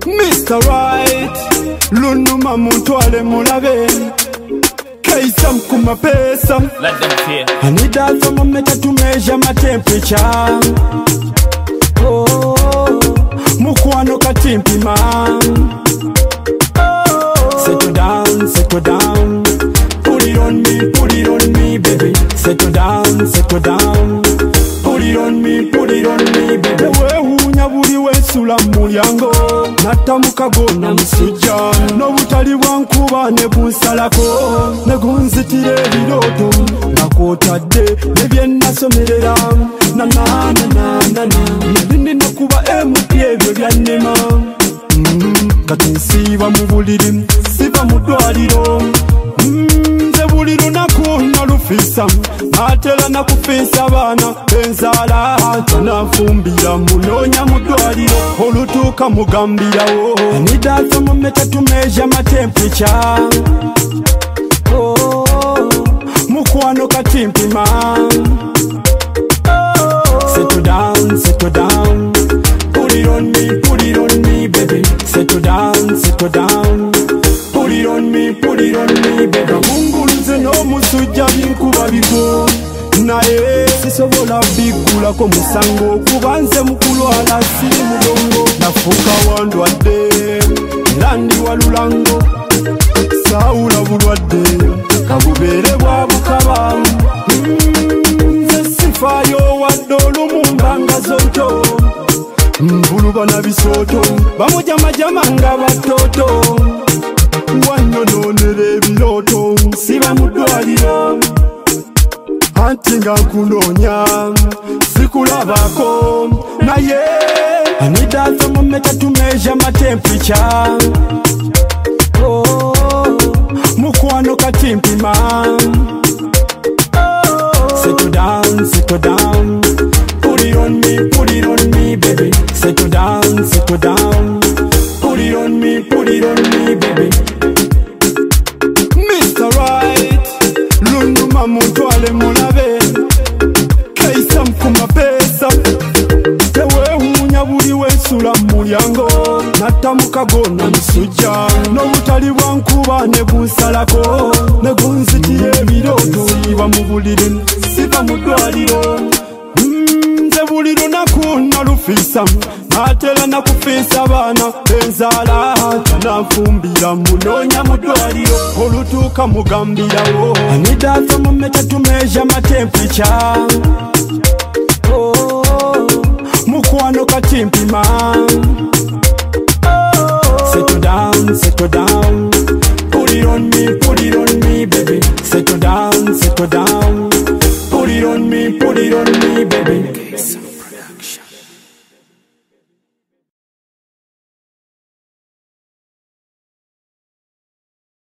Mr. Right, lunuma muntwale mulabe Kaisa mkuma pesa Let them fear. I need that thermometer to measure my temperature. Oh, mukwano katimpi man. Settle down, settle down. Put it on me, baby. Settle down, settle down. Put it on me, baby. Wehunya buli wesula mulyango. Natamuka gona musujja. N'obutali bwankuba ne bunsalako. Ne gunzitira ebiroto. Nakotadde ne bye nasomerera. Na na na na na na. Nini nakuba emupi ebyo byannema. Kati nsiiba mu buliri, siva mu ddwaliro. Nze buli lunaku nalufisa, atera nakufisa abaana benzaala. Tananfumbira munoonya mu ddwaliro, olutuuka mugambirawo. I need that thermometer to measure my temperature. Oh, mukwano katimpi man. Settle down, settle down. Put it on me, baby. Settle down, settle down. Put it on me, baby. Munguluze no musujja binkuba bigo. Naye sisobola bigulako musango. Kubanze mukulwala si mudongo. Nafuka wandwadde, landi walulango. Saula bulwadde, kabubeere bwa bukaba. Nze sifayo wadde olumumbanga zonto. Mbuluba na bisoto, bamujamajama nga batoto. Wanyononera ebiroto, siba mu ddwaliro. Anti nga nkunoonya, sikulabako naye. I need that thermometer to measure my temperature. Oh, mukwano katimpi man. Settle down, settle down. Put it on me, baby. Settle down, settle down. Put it on me, baby. Mr. Right, lunuma muntwale mulabe. Kaisa mkuma pesa. Tewehunya buli wesula mulyango. Natamuka gona musujja. N'obutali bwankuba ne bunsalako. Ne gunzitira ebiroto. Siba mu buliri, siva mu ddwaliro. Nze buli lunaku nalufisa, atera nakufisa abaana benzaala. Tananfumbira munoonya mu ddwaliro, olutuuka mugambirawo. I need that thermometer to measure my temperature. Oh, mukwano katimpi man. Settle down, settle down. Put it on me, baby. Settle down, settle down. Put it on me, baby.